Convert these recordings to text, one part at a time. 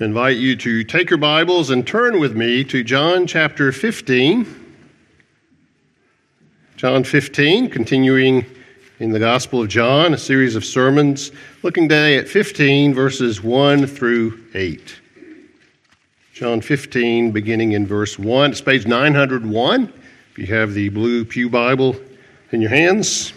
I invite you to take your Bibles and turn with me to John chapter 15. John 15, continuing in the Gospel of John, a series of sermons, looking today at 15, verses 1 through 8. John 15, beginning in verse 1. It's page 901, if you have the blue pew Bible in your hands.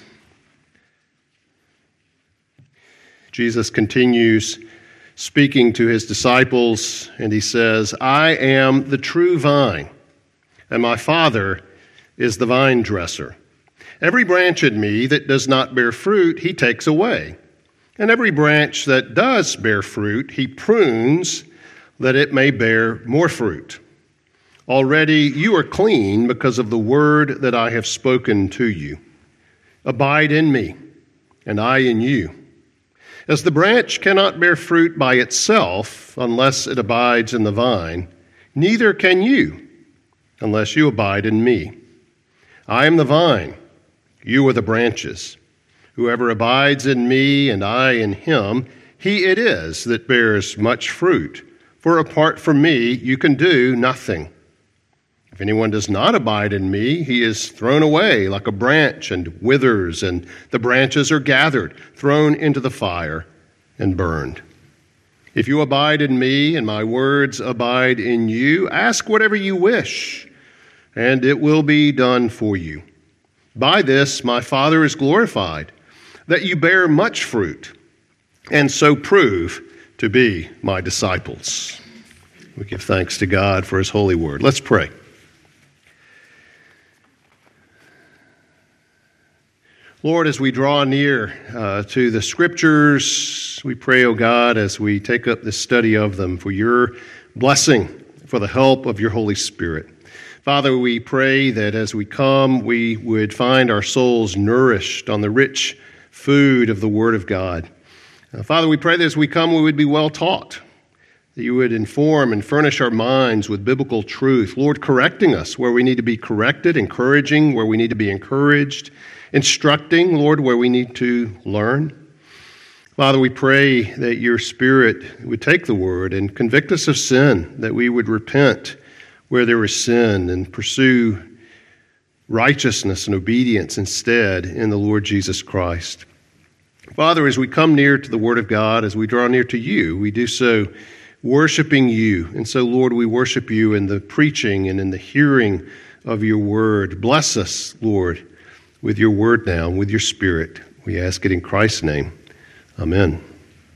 Jesus continues speaking to his disciples, and he says, I am the true vine, and my Father is the vine dresser. Every branch in me that does not bear fruit, he takes away. And every branch that does bear fruit, he prunes, that it may bear more fruit. Already you are clean because of the word that I have spoken to you. Abide in me, and I in you. As the branch cannot bear fruit by itself unless it abides in the vine, neither can you unless you abide in me. I am the vine, you are the branches. Whoever abides in me and I in him, he it is that bears much fruit. For apart from me, you can do nothing. If anyone does not abide in me, he is thrown away like a branch and withers, and the branches are gathered, thrown into the fire, and burned. If you abide in me, and my words abide in you, ask whatever you wish, and it will be done for you. By this my Father is glorified, that you bear much fruit, and so prove to be my disciples. We give thanks to God for his holy word. Let's pray. Lord, as we draw near to the Scriptures, we pray, O God, as we take up the study of them, for your blessing, for the help of your Holy Spirit. Father, we pray that as we come, we would find our souls nourished on the rich food of the Word of God. Father, we pray that as we come, we would be well taught, that you would inform and furnish our minds with biblical truth. Lord, correcting us where we need to be corrected, encouraging where we need to be encouraged, instructing, Lord, where we need to learn. Father, we pray that your Spirit would take the word and convict us of sin, that we would repent where there is sin and pursue righteousness and obedience instead in the Lord Jesus Christ. Father, as we come near to the Word of God, as we draw near to you, we do so worshiping you. And so, Lord, we worship you in the preaching and in the hearing of your word. Bless us, Lord, with your word now, with your Spirit. We ask it in Christ's name. Amen.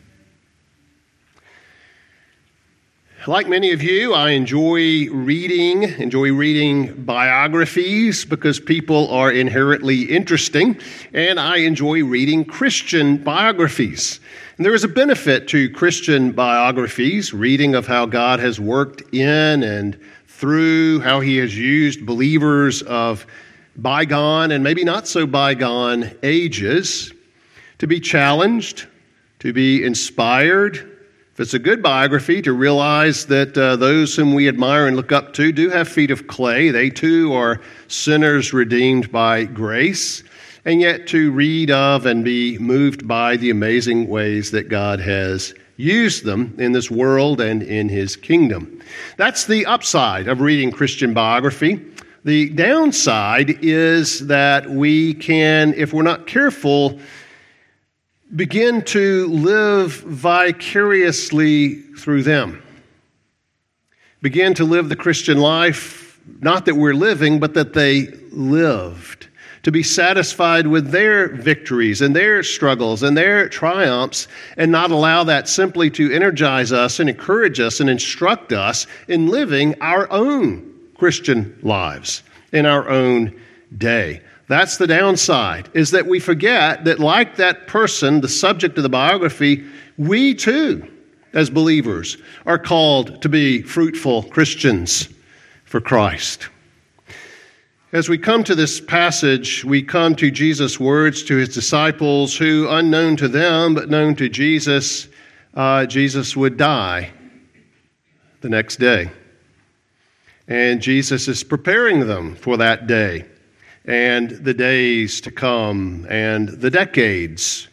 Like many of you, I enjoy reading biographies because people are inherently interesting, and I enjoy reading Christian biographies. And there is a benefit to Christian biographies, reading of how God has worked in and through, how he has used believers of bygone and maybe not so bygone ages to be challenged, to be inspired. If it's a good biography, to realize that those whom we admire and look up to do have feet of clay. They too are sinners redeemed by grace, and yet to read of and be moved by the amazing ways that God has used them in this world and in his kingdom. That's the upside of reading Christian biography. The downside is that we can, if we're not careful, begin to live vicariously through them. Begin to live the Christian life, not that we're living, but that they lived. To be satisfied with their victories and their struggles and their triumphs, and not allow that simply to energize us and encourage us and instruct us in living our own Christian lives in our own day. That's the downside, is that we forget that like that person, the subject of the biography, we too, as believers, are called to be fruitful Christians for Christ. As we come to this passage, we come to Jesus' words to his disciples who, unknown to them but known to Jesus, Jesus would die the next day. And Jesus is preparing them for that day and the days to come and the decades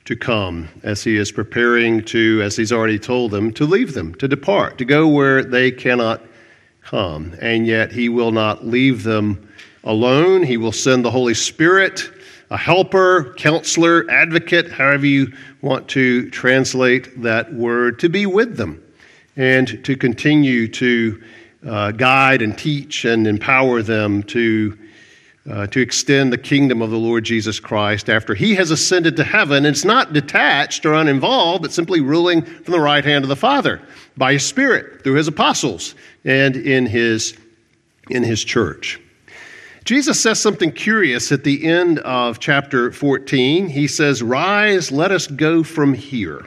to come, as he is preparing to, as he's already told them, to leave them, to depart, to go where they cannot come. And yet he will not leave them alone. He will send the Holy Spirit, a helper, counselor, advocate, however you want to translate that word, to be with them and to continue to guide and teach and empower them to extend the kingdom of the Lord Jesus Christ after he has ascended to heaven. It's not detached or uninvolved, but simply ruling from the right hand of the Father by his Spirit through his apostles and in his church. Jesus says something curious at the end of chapter 14. He says, "Rise, let us go from here."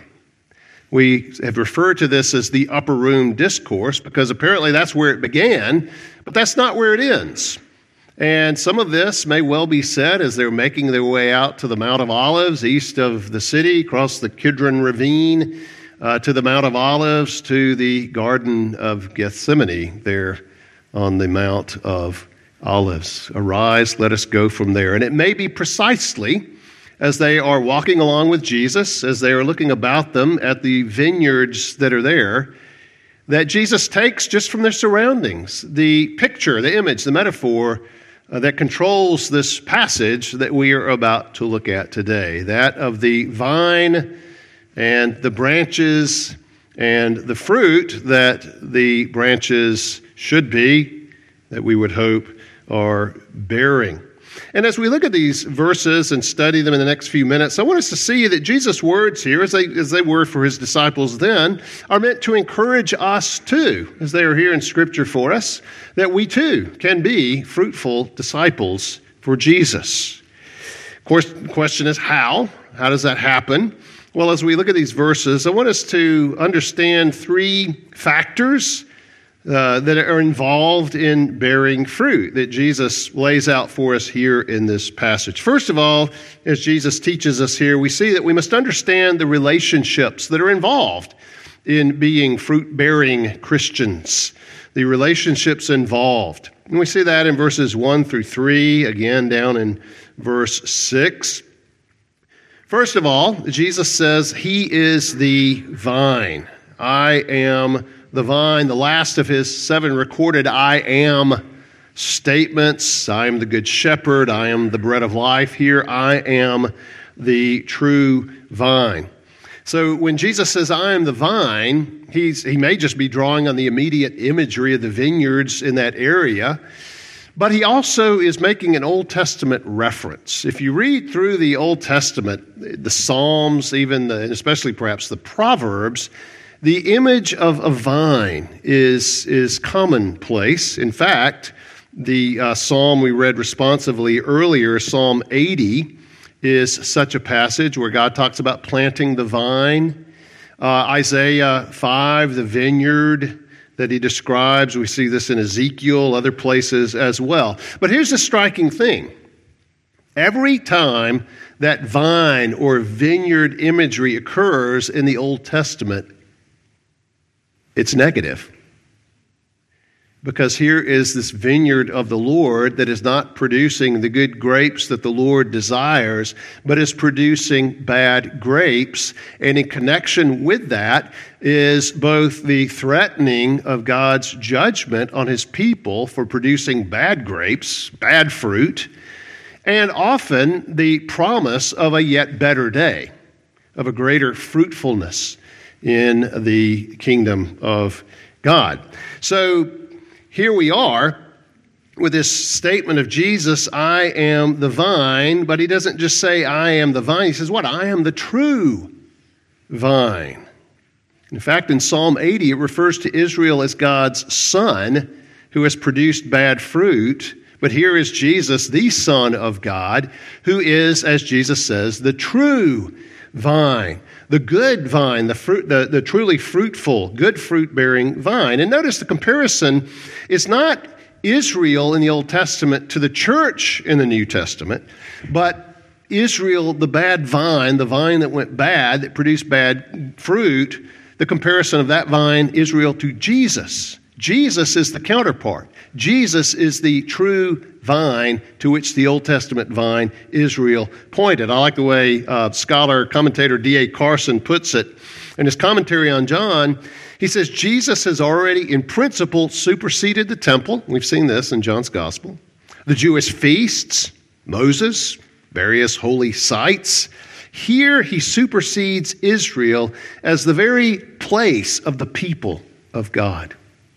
We have referred to this as the upper room discourse because apparently that's where it began, but that's not where it ends. And some of this may well be said as they're making their way out to the Mount of Olives, east of the city, across the Kidron Ravine, to the Mount of Olives, to the Garden of Gethsemane, there on the Mount of Olives. Arise, let us go from there. And it may be precisely as they are walking along with Jesus, as they are looking about them at the vineyards that are there, that Jesus takes just from their surroundings the picture, the image, the metaphor that controls this passage that we are about to look at today, that of the vine and the branches and the fruit that the branches should be, that we would hope are bearing. And as we look at these verses and study them in the next few minutes, I want us to see that Jesus' words here, as they were for his disciples then, are meant to encourage us too, as they are here in Scripture for us, that we too can be fruitful disciples for Jesus. Of course, the question is how? How does that happen? Well, as we look at these verses, I want us to understand three factors that are involved in bearing fruit that Jesus lays out for us here in this passage. First of all, as Jesus teaches us here, we see that we must understand the relationships that are involved in being fruit-bearing Christians, the relationships involved. And we see that in verses 1 through 3, again down in verse 6. First of all, Jesus says, he is the vine. I am the vine, the last of his 7 recorded I am statements. I am the good shepherd. I am the bread of life. Here I am the true vine. So when Jesus says I am the vine, he may just be drawing on the immediate imagery of the vineyards in that area, but he also is making an Old Testament reference. If you read through the Old Testament, the Psalms, and especially perhaps the Proverbs, the image of a vine is commonplace. In fact, the psalm we read responsively earlier, Psalm 80, is such a passage where God talks about planting the vine. Isaiah 5, the vineyard that he describes, we see this in Ezekiel, other places as well. But here's the striking thing. Every time that vine or vineyard imagery occurs in the Old Testament, it's negative. Because here is this vineyard of the Lord that is not producing the good grapes that the Lord desires, but is producing bad grapes. And in connection with that is both the threatening of God's judgment on his people for producing bad grapes, bad fruit, and often the promise of a yet better day, of a greater fruitfulness in the kingdom of God. So here we are with this statement of Jesus, I am the vine, but he doesn't just say I am the vine. He says what? I am the true vine. In fact, in Psalm 80, it refers to Israel as God's son who has produced bad fruit. But here is Jesus, the Son of God, who is, as Jesus says, the true vine. The good vine, the truly fruitful, good fruit-bearing vine. And notice the comparison is not Israel in the Old Testament to the church in the New Testament, but Israel, the bad vine, the vine that went bad, that produced bad fruit, the comparison of that vine, Israel, to Jesus Jesus is the counterpart. Jesus is the true vine to which the Old Testament vine, Israel, pointed. I like the way commentator D.A. Carson puts it. In his commentary on John, he says, Jesus has already, in principle, superseded the temple. We've seen this in John's Gospel. The Jewish feasts, Moses, various holy sites. Here he supersedes Israel as the very place of the people of God.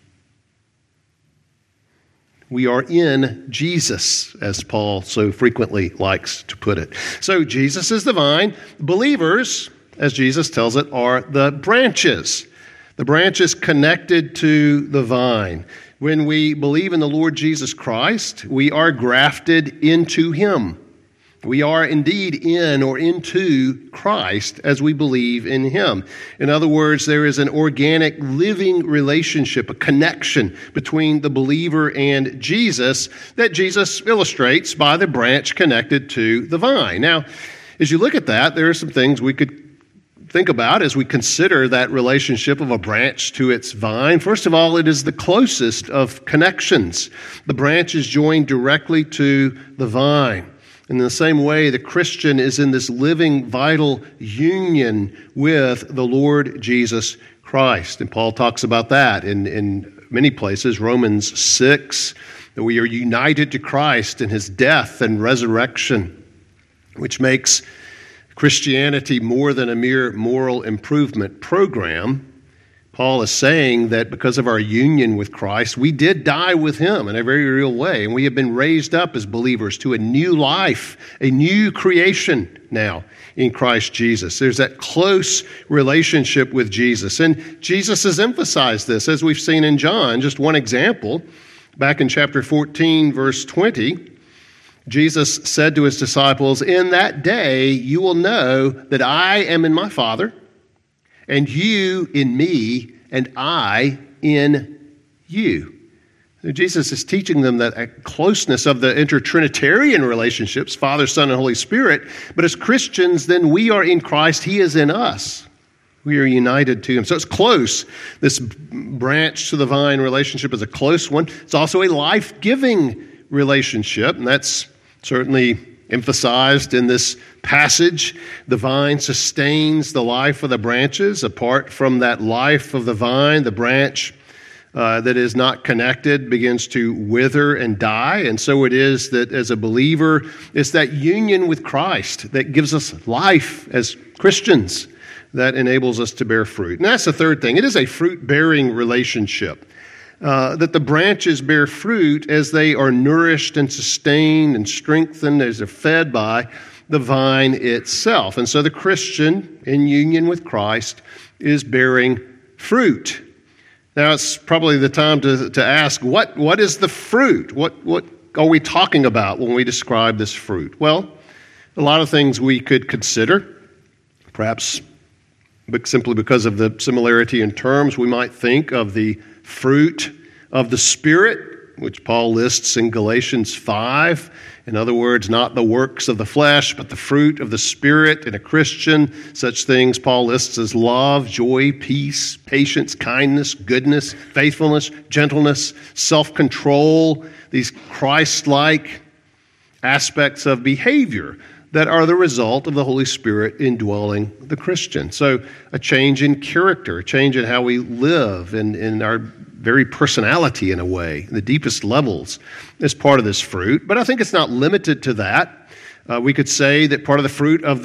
We are in Jesus, as Paul so frequently likes to put it. So Jesus is the vine. Believers, as Jesus tells it, are the branches. The branches connected to the vine. When we believe in the Lord Jesus Christ, we are grafted into Him. We are indeed in or into Christ as we believe in Him. In other words, there is an organic living relationship, a connection between the believer and Jesus that Jesus illustrates by the branch connected to the vine. Now, as you look at that, there are some things we could think about as we consider that relationship of a branch to its vine. First of all, it is the closest of connections. The branch is joined directly to the vine. In the same way, the Christian is in this living, vital union with the Lord Jesus Christ. And Paul talks about that in many places. Romans 6, that we are united to Christ in His death and resurrection, which makes Christianity more than a mere moral improvement program. Paul is saying that because of our union with Christ, we did die with Him in a very real way, and we have been raised up as believers to a new life, a new creation now in Christ Jesus. There's that close relationship with Jesus, and Jesus has emphasized this, as we've seen in John. Just one example, back in chapter 14, verse 20, Jesus said to His disciples, "In that day you will know that I am in my Father, and you in me, and I in you." So Jesus is teaching them that closeness of the intertrinitarian relationships, Father, Son, and Holy Spirit. But as Christians, then we are in Christ. He is in us. We are united to Him. So it's close. This branch to the vine relationship is a close one. It's also a life-giving relationship, and that's certainly emphasized in this passage. The vine sustains the life of the branches. Apart from that life of the vine, the branch that is not connected begins to wither and die. And so it is that as a believer, it's that union with Christ that gives us life as Christians that enables us to bear fruit. And that's the third thing. It is a fruit-bearing relationship. That the branches bear fruit as they are nourished and sustained and strengthened as they're fed by the vine itself. And so the Christian in union with Christ is bearing fruit. Now it's probably the time to ask, what is the fruit? What are we talking about when we describe this fruit? Well, a lot of things we could consider. Perhaps simply because of the similarity in terms, we might think of the fruit of the Spirit, which Paul lists in Galatians 5. In other words, not the works of the flesh, but the fruit of the Spirit in a Christian. Such things Paul lists as love, joy, peace, patience, kindness, goodness, faithfulness, gentleness, self-control, these Christ-like aspects of behavior that are the result of the Holy Spirit indwelling the Christian. So a change in character, a change in how we live, and in our very personality in a way, the deepest levels, is part of this fruit. But I think it's not limited to that. We could say that part of the fruit of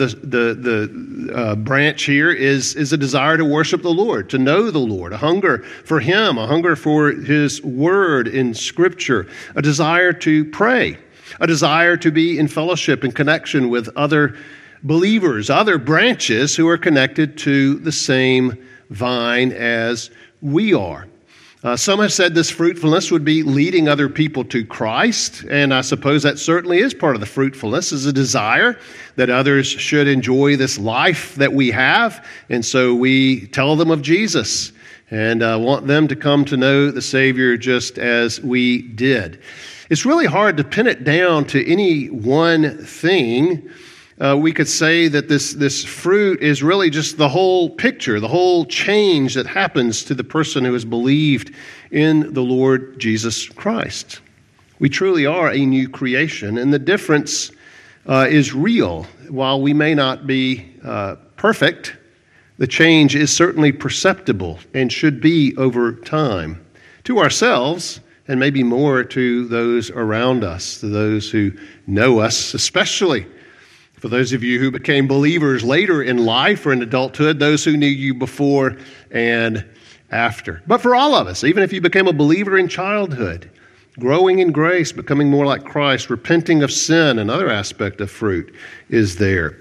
the branch here is a desire to worship the Lord, to know the Lord, a hunger for Him, a hunger for His Word in Scripture, a desire to pray, a desire to be in fellowship and connection with other believers, other branches who are connected to the same vine as we are. Some have said this fruitfulness would be leading other people to Christ, and I suppose that certainly is part of the fruitfulness, is a desire that others should enjoy this life that we have, and so we tell them of Jesus and want them to come to know the Savior just as we did. It's really hard to pin it down to any one thing. we could say that this fruit is really just the whole picture, the whole change that happens to the person who has believed in the Lord Jesus Christ. We truly are a new creation, and the difference is real. While we may not be perfect, the change is certainly perceptible and should be over time to ourselves and maybe more to those around us, to those who know us, especially for those of you who became believers later in life or in adulthood, those who knew you before and after. But for all of us, even if you became a believer in childhood, growing in grace, becoming more like Christ, repenting of sin, another aspect of fruit is there.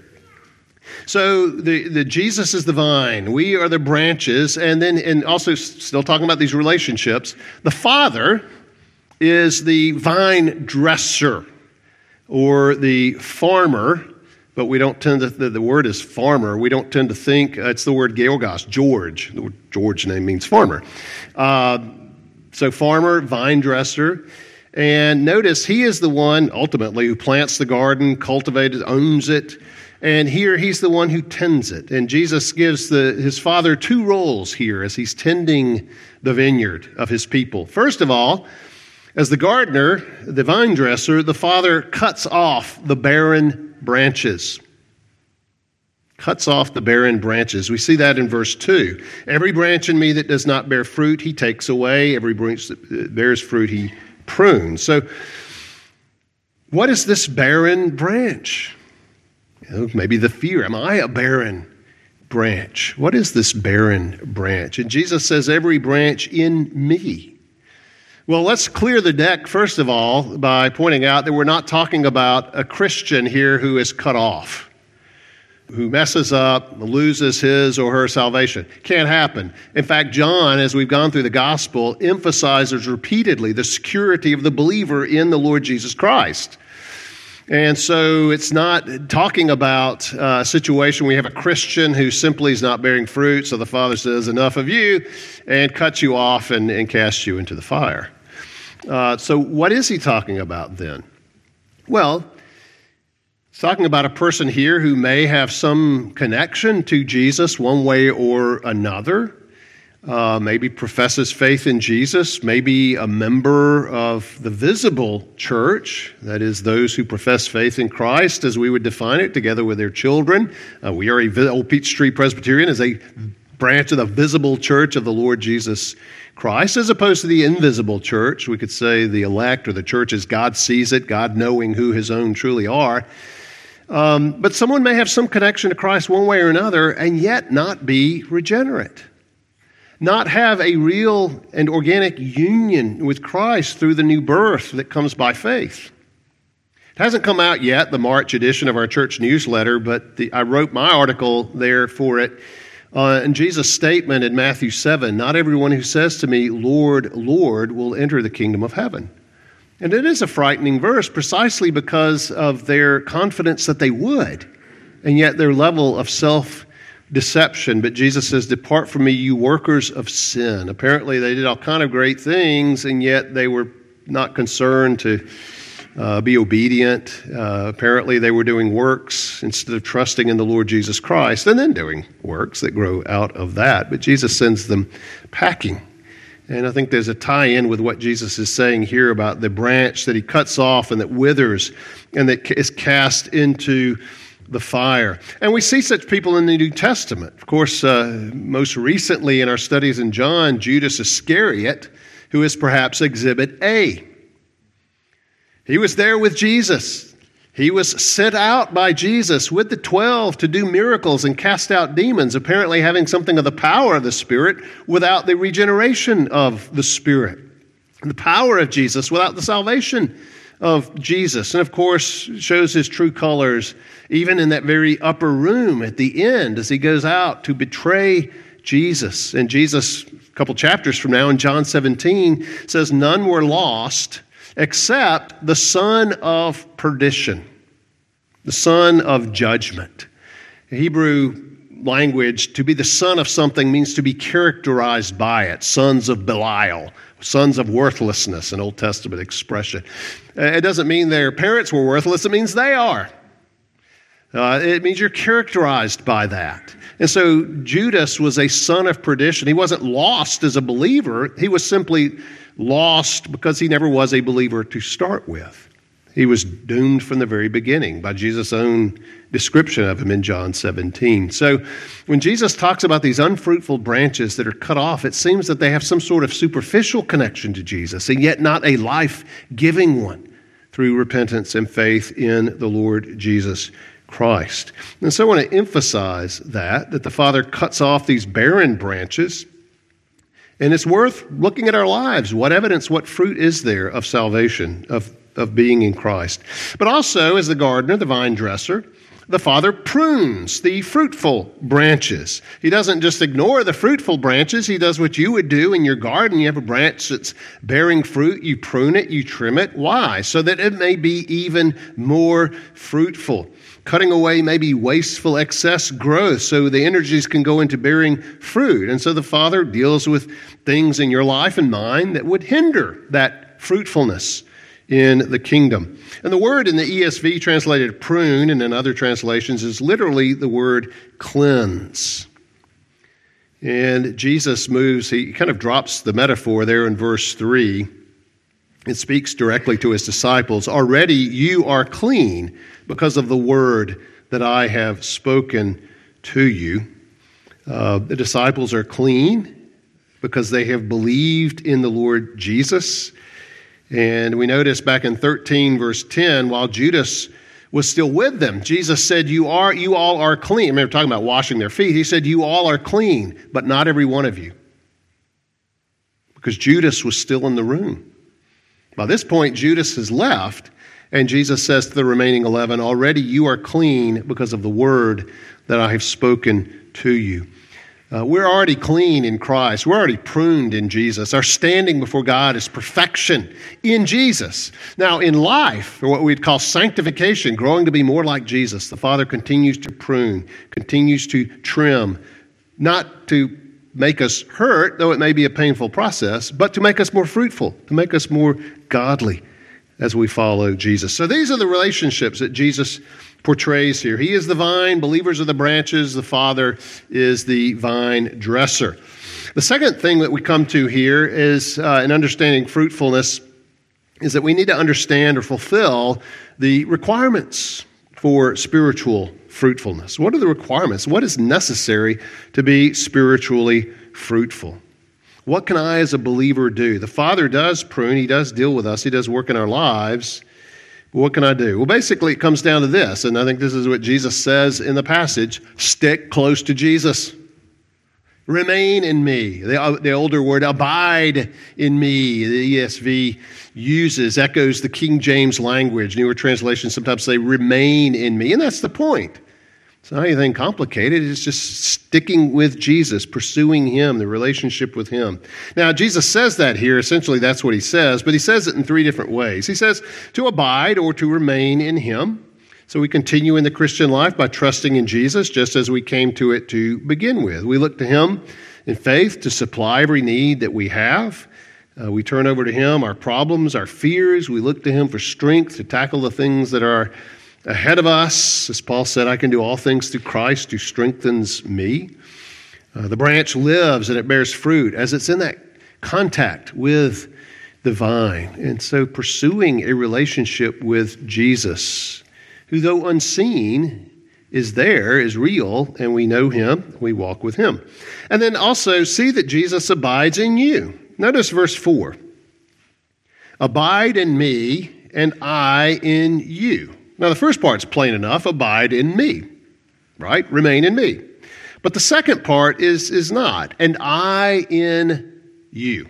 So the Jesus is the vine, we are the branches, and also still talking about these relationships, the Father is the vine dresser or the farmer, but we don't tend to, the word is farmer, we don't tend to think, it's the word georgos, George. The word George name means farmer. So farmer, vine dresser, and notice he is the one ultimately who plants the garden, cultivates it, owns it, and here he's the one who tends it. And Jesus gives his Father two roles here as he's tending the vineyard of his people. First of all, as the gardener, the vine dresser, the Father cuts off the barren branches. Cuts off the barren branches. We see that in verse 2. Every branch in me that does not bear fruit, he takes away. Every branch that bears fruit, he prunes. So, what is this barren branch? Maybe the fear. Am I a barren branch? What is this barren branch? And Jesus says, every branch in me. Well, let's clear the deck, first of all, by pointing out that we're not talking about a Christian here who is cut off, who messes up, loses his or her salvation. Can't happen. In fact, John, as we've gone through the gospel, emphasizes repeatedly the security of the believer in the Lord Jesus Christ. And so it's not talking about a situation where you have a Christian who simply is not bearing fruit, so the Father says, enough of you, and cuts you off and casts you into the fire. So what is he talking about then? Well, he's talking about a person here who may have some connection to Jesus one way or another. Maybe professes faith in Jesus, maybe a member of the visible church, that is, those who profess faith in Christ, as we would define it, together with their children. We are Old Peachtree Presbyterian as a branch of the visible church of the Lord Jesus Christ, as opposed to the invisible church. We could say the elect or the church as God sees it, God knowing who his own truly are. But someone may have some connection to Christ one way or another and yet not be regenerate. Not have a real and organic union with Christ through the new birth that comes by faith. It hasn't come out yet, the March edition of our church newsletter, but I wrote my article there for it. And Jesus' statement in Matthew 7, not everyone who says to me, Lord, Lord, will enter the kingdom of heaven. And it is a frightening verse precisely because of their confidence that they would, and yet their level of self-deception. But Jesus says, depart from me, you workers of sin. Apparently they did all kind of great things, and yet they were not concerned to be obedient. Apparently they were doing works instead of trusting in the Lord Jesus Christ, and then doing works that grow out of that. But Jesus sends them packing. And I think there's a tie-in with what Jesus is saying here about the branch that he cuts off and that withers and that is cast into the fire. And we see such people in the New Testament. Of course, most recently in our studies in John, Judas Iscariot, who is perhaps Exhibit A. He was there with Jesus. He was sent out by Jesus with the 12 to do miracles and cast out demons, apparently having something of the power of the Spirit without the regeneration of the Spirit. The power of Jesus without the salvation of Jesus. And of course, shows his true colors even in that very upper room at the end as he goes out to betray Jesus. And Jesus, a couple chapters from now in John 17, says, none were lost except the son of perdition, the son of judgment. The Hebrew language, to be the son of something means to be characterized by it. Sons of Belial, sons of worthlessness, an Old Testament expression. It doesn't mean their parents were worthless, it means they are. It means you're characterized by that. And so Judas was a son of perdition. He wasn't lost as a believer. He was simply lost because he never was a believer to start with. He was doomed from the very beginning by Jesus' own description of him in John 17. So when Jesus talks about these unfruitful branches that are cut off, it seems that they have some sort of superficial connection to Jesus, and yet not a life-giving one through repentance and faith in the Lord Jesus Christ. And so I want to emphasize that the Father cuts off these barren branches, and it's worth looking at our lives. What evidence, what fruit is there of salvation, of being in Christ? But also, as the gardener, the vine dresser, the Father prunes the fruitful branches. He doesn't just ignore the fruitful branches. He does what you would do in your garden. You have a branch that's bearing fruit. You prune it, you trim it. Why? So that it may be even more fruitful. Cutting away maybe wasteful excess growth so the energies can go into bearing fruit. And so the Father deals with things in your life and mine that would hinder that fruitfulness in the kingdom. And the word in the ESV translated prune and in other translations is literally the word cleanse. And Jesus moves, he kind of drops the metaphor there in verse 3. It speaks directly to his disciples. Already you are clean because of the word that I have spoken to you. The disciples are clean because they have believed in the Lord Jesus. And we notice back in 13 verse 10, while Judas was still with them, Jesus said, you all are clean. I remember talking about washing their feet. He said, you all are clean, but not every one of you. Because Judas was still in the room. By this point, Judas has left, and Jesus says to the remaining 11, already you are clean because of the word that I have spoken to you. We're already clean in Christ. We're already pruned in Jesus. Our standing before God is perfection in Jesus. Now, in life, or what we'd call sanctification, growing to be more like Jesus, the Father continues to prune, continues to trim, not to make us hurt, though it may be a painful process, but to make us more fruitful, to make us more godly as we follow Jesus. So these are the relationships that Jesus portrays here. He is the vine, believers are the branches, the Father is the vine dresser. The second thing that we come to here is in understanding fruitfulness is that we need to understand or fulfill the requirements for spiritual fruitfulness. What are the requirements? What is necessary to be spiritually fruitful? What can I as a believer do? The Father does prune, He does deal with us, He does work in our lives. But what can I do? Well, basically it comes down to this, and I think this is what Jesus says in the passage: stick close to Jesus. Remain in me. The older word, abide in me, the ESV echoes the King James language. Newer translations sometimes say remain in me, and that's the point. It's not anything complicated. It's just sticking with Jesus, pursuing Him, the relationship with Him. Now, Jesus says that here. Essentially, that's what He says, but He says it in three different ways. He says to abide or to remain in Him. So we continue in the Christian life by trusting in Jesus, just as we came to it to begin with. We look to Him in faith to supply every need that we have. We turn over to Him our problems, our fears. We look to Him for strength to tackle the things that are ahead of us. As Paul said, I can do all things through Christ who strengthens me. The branch lives and it bears fruit as it's in that contact with the vine. And so pursuing a relationship with Jesus, who though unseen is there, is real, and we know Him, we walk with Him. And then also see that Jesus abides in you. Notice verse 4. Abide in me and I in you. Now, the first part's plain enough, abide in me, right? Remain in me. But the second part is not, and I in you.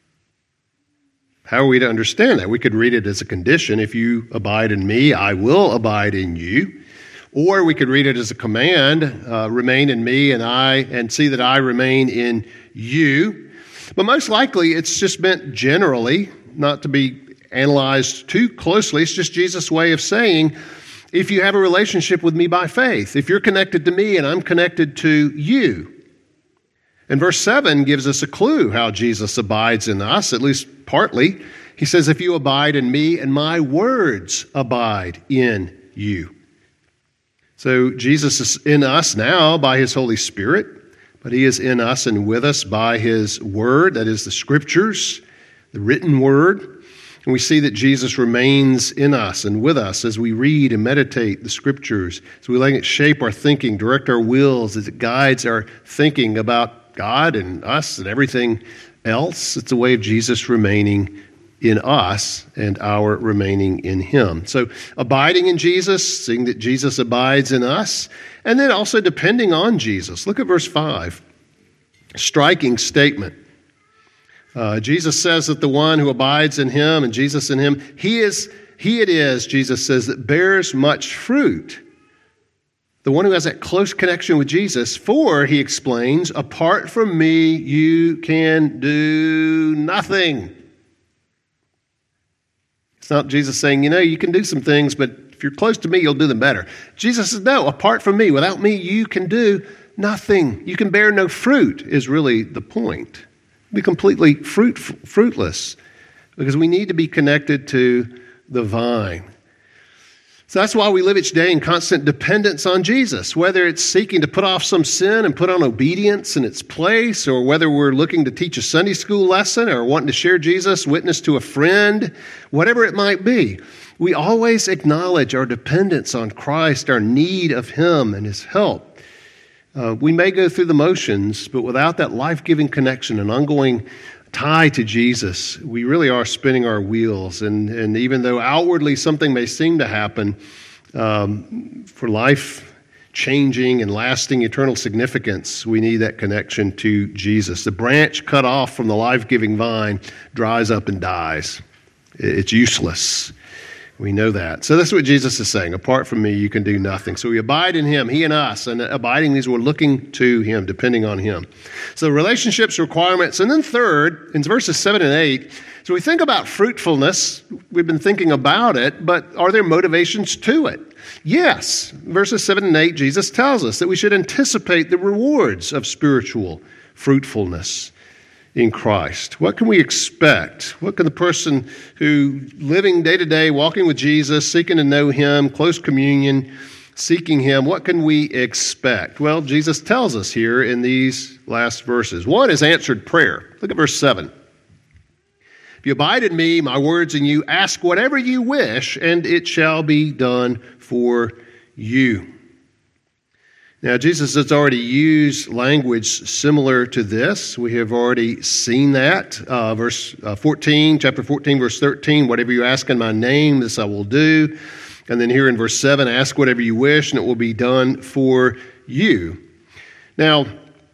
How are we to understand that? We could read it as a condition. If you abide in me, I will abide in you. Or we could read it as a command, remain in me and see that I remain in you. But most likely it's just meant generally, not to be analyzed too closely. It's just Jesus' way of saying, if you have a relationship with me by faith, if you're connected to me and I'm connected to you. And verse 7 gives us a clue how Jesus abides in us, at least partly. He says, if you abide in me and my words abide in you. So Jesus is in us now by his Holy Spirit, but he is in us and with us by his word, that is the scriptures, the written word. And we see that Jesus remains in us and with us as we read and meditate the scriptures. So we let it shape our thinking, direct our wills, as it guides our thinking about God and us and everything else. It's a way of Jesus remaining in us and our remaining in him. So abiding in Jesus, seeing that Jesus abides in us, and then also depending on Jesus. Look at verse 5. Striking statement. Jesus says that the one who abides in him and Jesus in him, he it is, Jesus says, that bears much fruit. The one who has that close connection with Jesus, for, he explains, apart from me, you can do nothing. It's not Jesus saying, you can do some things, but if you're close to me, you'll do them better. Jesus says, no, apart from me, without me, you can do nothing. You can bear no fruit is really the point. Be completely fruitless because we need to be connected to the vine. So that's why we live each day in constant dependence on Jesus, whether it's seeking to put off some sin and put on obedience in its place, or whether we're looking to teach a Sunday school lesson or wanting to share Jesus, witness to a friend, whatever it might be. We always acknowledge our dependence on Christ, our need of him and his help. We may go through the motions, but without that life-giving connection and ongoing tie to Jesus, we really are spinning our wheels. And even though outwardly something may seem to happen, for life-changing and lasting eternal significance, we need that connection to Jesus. The branch cut off from the life-giving vine dries up and dies. It's useless. We know that. So that's what Jesus is saying. Apart from me, you can do nothing. So we abide in him, he and us. And abiding means we're looking to him, depending on him. So relationships, requirements. And then third, in verses 7 and 8, so we think about fruitfulness. We've been thinking about it, but are there motivations to it? Yes. Verses 7 and 8, Jesus tells us that we should anticipate the rewards of spiritual fruitfulness in Christ. What can we expect? What can the person who living day to day, walking with Jesus, seeking to know him, close communion, seeking him, what can we expect? Well, Jesus tells us here in these last verses. One is answered prayer. Look at verse 7. If you abide in me, my words in you, ask whatever you wish, and it shall be done for you. Now, Jesus has already used language similar to this. We have already seen that. Chapter 14, verse 13, whatever you ask in my name, this I will do. And then here in verse 7, ask whatever you wish, and it will be done for you. Now,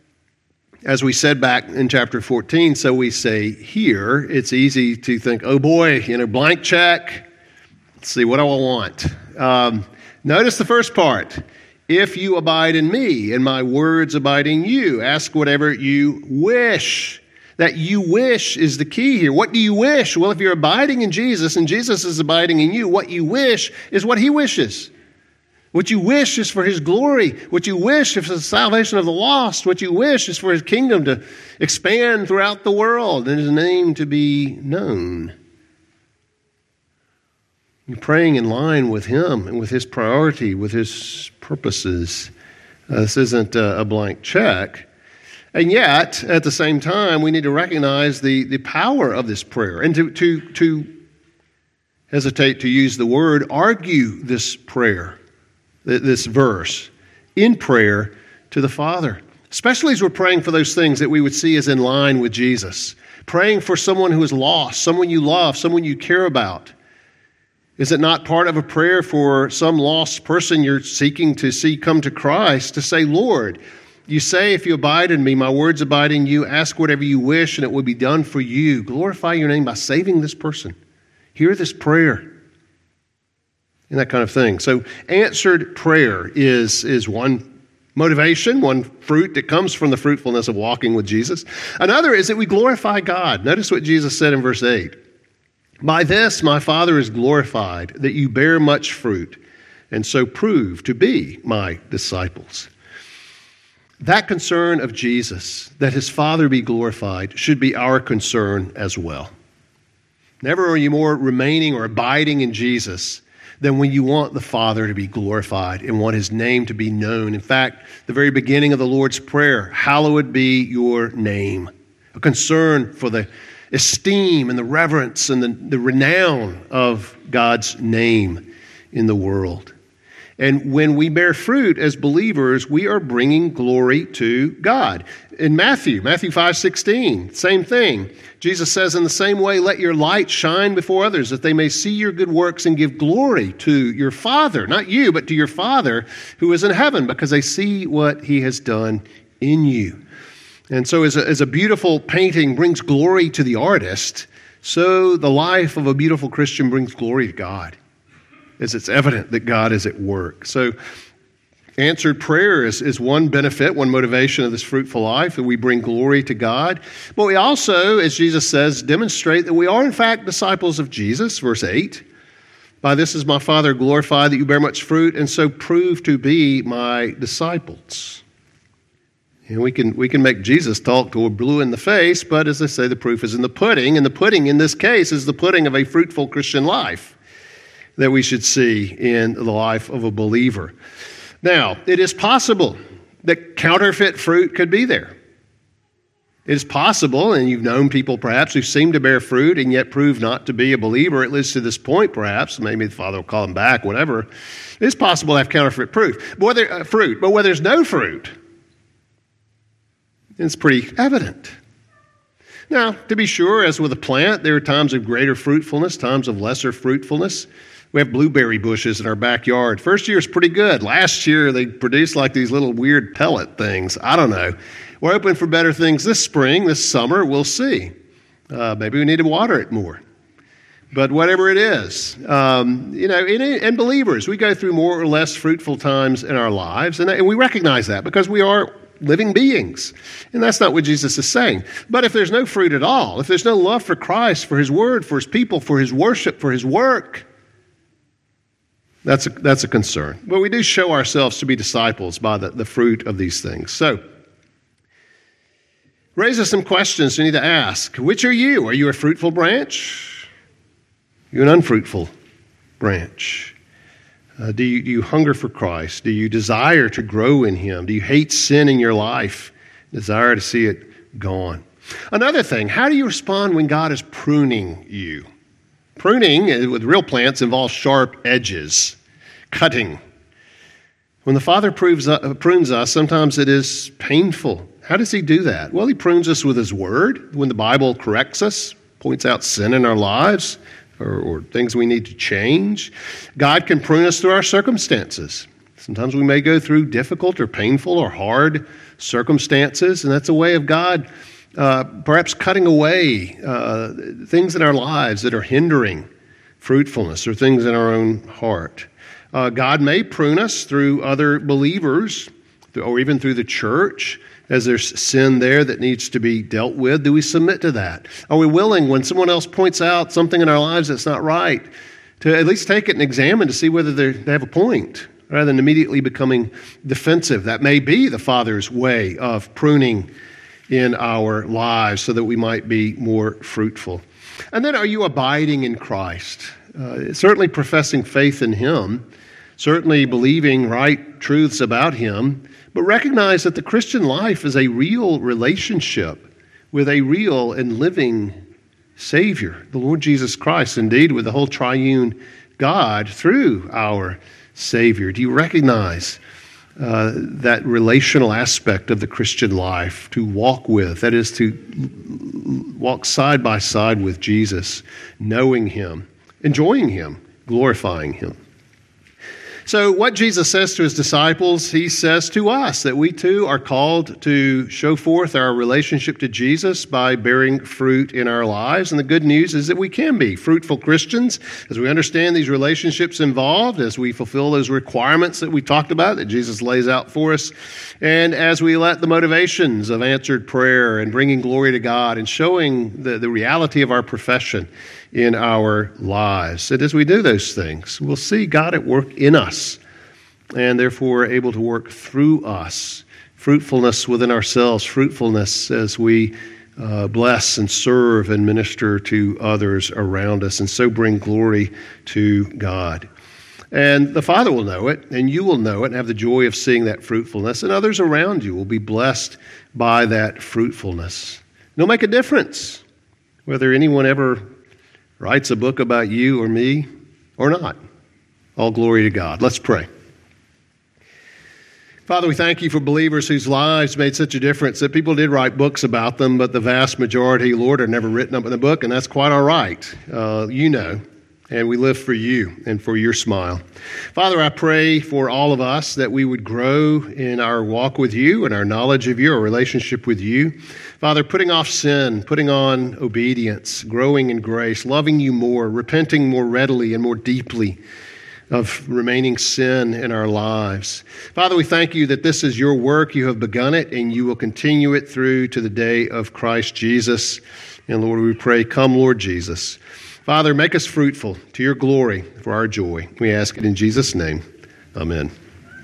as we said back in chapter 14, so we say here, it's easy to think, oh boy, blank check. Let's see, what do I want? Notice the first part. If you abide in me, and my words abide in you, ask whatever you wish. That you wish is the key here. What do you wish? Well, if you're abiding in Jesus, and Jesus is abiding in you, what you wish is what he wishes. What you wish is for his glory. What you wish is for the salvation of the lost. What you wish is for his kingdom to expand throughout the world and his name to be known. You're praying in line with him and with his priority, with his purposes. This isn't a blank check. And yet, at the same time, we need to recognize the power of this prayer and to hesitate to use the word, argue this prayer, this verse, in prayer to the Father. Especially as we're praying for those things that we would see as in line with Jesus. Praying for someone who is lost, someone you love, someone you care about. Is it not part of a prayer for some lost person you're seeking to see come to Christ to say, Lord, you say, if you abide in me, my words abide in you, ask whatever you wish and it will be done for you. Glorify your name by saving this person. Hear this prayer. And that kind of thing. So answered prayer is one motivation, one fruit that comes from the fruitfulness of walking with Jesus. Another is that we glorify God. Notice what Jesus said in verse 8. By this my Father is glorified, that you bear much fruit, and so prove to be my disciples. That concern of Jesus, that his Father be glorified, should be our concern as well. Never are you more remaining or abiding in Jesus than when you want the Father to be glorified and want his name to be known. In fact, the very beginning of the Lord's Prayer, hallowed be your name, a concern for the esteem and the reverence and the renown of God's name in the world. And when we bear fruit as believers, we are bringing glory to God. In Matthew 5:16, same thing. Jesus says, in the same way, let your light shine before others, that they may see your good works and give glory to your Father, not you, but to your Father who is in heaven, because they see what he has done in you. And so as a beautiful painting brings glory to the artist, so the life of a beautiful Christian brings glory to God, as it's evident that God is at work. So answered prayer is one benefit, one motivation of this fruitful life, that we bring glory to God. But we also, as Jesus says, demonstrate that we are in fact disciples of Jesus, verse 8. By this is my Father glorified, that you bear much fruit, and so prove to be my disciples. And we can make Jesus talk till we're blue in the face, but as I say, the proof is in the pudding. And the pudding in this case is the pudding of a fruitful Christian life that we should see in the life of a believer. Now, it is possible that counterfeit fruit could be there. It is possible, and you've known people perhaps who seem to bear fruit and yet prove not to be a believer, at least to this point perhaps. Maybe the Father will call them back, whatever. It is possible to have counterfeit fruit. But where there's no fruit, it's pretty evident. Now, to be sure, as with a plant, there are times of greater fruitfulness, times of lesser fruitfulness. We have blueberry bushes in our backyard. First year is pretty good. Last year, they produced like these little weird pellet things. I don't know. We're hoping for better things this spring, this summer. We'll see. Maybe we need to water it more. But whatever it is, and believers, we go through more or less fruitful times in our lives, and we recognize that because we are living beings. And that's not what Jesus is saying. But if there's no fruit at all, if there's no love for Christ, for his word, for his people, for his worship, for his work, that's a concern. But we do show ourselves to be disciples by the fruit of these things. So, raises some questions you need to ask. Which are you? Are you a fruitful branch? Are you an unfruitful branch? Do you hunger for Christ? Do you desire to grow in him? Do you hate sin in your life? Desire to see it gone? Another thing, how do you respond when God is pruning you? Pruning with real plants involves sharp edges, cutting. When the Father prunes us, sometimes it is painful. How does he do that? Well, he prunes us with his word. When the Bible corrects us, points out sin in our lives, or things we need to change. God can prune us through our circumstances. Sometimes we may go through difficult or painful or hard circumstances, and that's a way of God perhaps cutting away things in our lives that are hindering fruitfulness or things in our own heart. God may prune us through other believers or even through the church as there's sin there that needs to be dealt with. Do we submit to that? Are we willing, when someone else points out something in our lives that's not right, to at least take it and examine to see whether they have a point, rather than immediately becoming defensive? That may be the Father's way of pruning in our lives so that we might be more fruitful. And then, are you abiding in Christ? Certainly professing faith in him, certainly believing right truths about him, but recognize that the Christian life is a real relationship with a real and living Savior, the Lord Jesus Christ, indeed with the whole triune God through our Savior. Do you recognize that relational aspect of the Christian life, to walk with, that is to walk side by side with Jesus, knowing him, enjoying him, glorifying him? So what Jesus says to his disciples, he says to us, that we too are called to show forth our relationship to Jesus by bearing fruit in our lives. And the good news is that we can be fruitful Christians as we understand these relationships involved, as we fulfill those requirements that we talked about, that Jesus lays out for us, and as we let the motivations of answered prayer and bringing glory to God and showing the reality of our profession in our lives. And as we do those things, we'll see God at work in us and therefore able to work through us. Fruitfulness within ourselves, fruitfulness as we bless and serve and minister to others around us, and so bring glory to God. And the Father will know it, and you will know it and have the joy of seeing that fruitfulness, and others around you will be blessed by that fruitfulness. It'll make a difference whether anyone ever writes a book about you or me or not. All glory to God. Let's pray. Father, we thank you for believers whose lives made such a difference that people did write books about them, but the vast majority, Lord, are never written up in a book, and that's quite all right. You know. And we live for you and for your smile. Father, I pray for all of us that we would grow in our walk with you and our knowledge of you, our relationship with you. Father, putting off sin, putting on obedience, growing in grace, loving you more, repenting more readily and more deeply of remaining sin in our lives. Father, we thank you that this is your work. You have begun it and you will continue it through to the day of Christ Jesus. And Lord, we pray, come Lord Jesus. Father, make us fruitful to your glory for our joy. We ask it in Jesus' name. Amen.